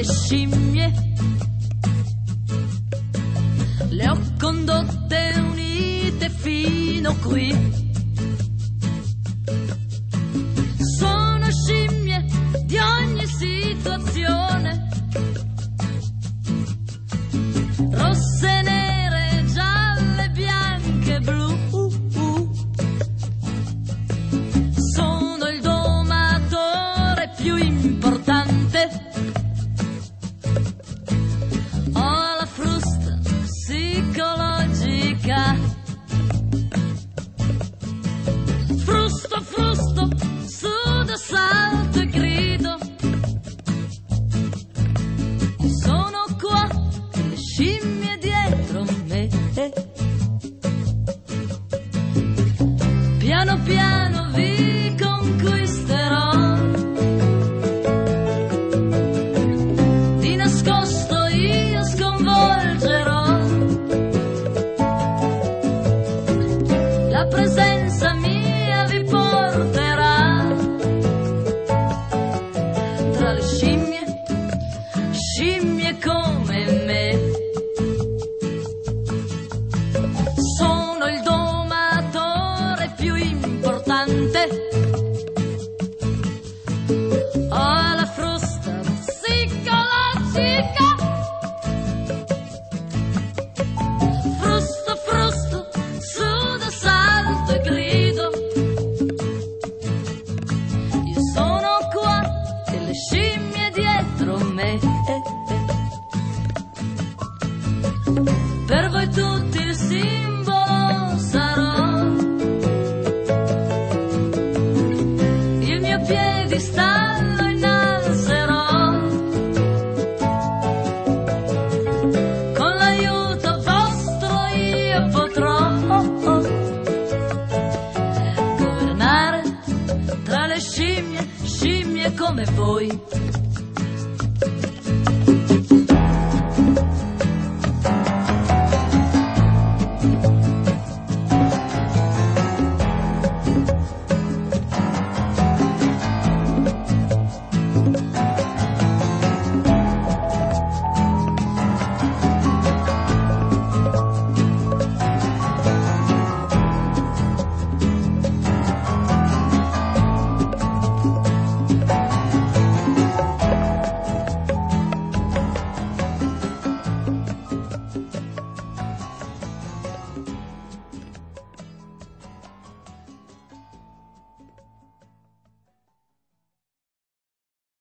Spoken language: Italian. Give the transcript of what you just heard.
scimmie. Le ho condotte unite fino qui. Sono scimmie di ogni situazione, rosse, nere, gialle, bianche, blu. Sono il domatore più importante. Ho la frusta psicologica. Frusto, frusto, sudo, salto e grido. Sono qua, le scimmie dietro me. Piano piano vi conquisterò. Di nascosto io sconvolgerò. La presenza mia vi porterà tra le scimmie, scimmie come me. Sono il domatore più importante. Ho la frusta psicologica. Frusto, frusto, sudo, salto e grido. Io sono qua e le scimmie dietro me. Per voi tutti il simbolo sarò. Il mio piedistallo innalzerò. Con l'aiuto vostro io potrò governare tra le scimmie, scimmie come voi.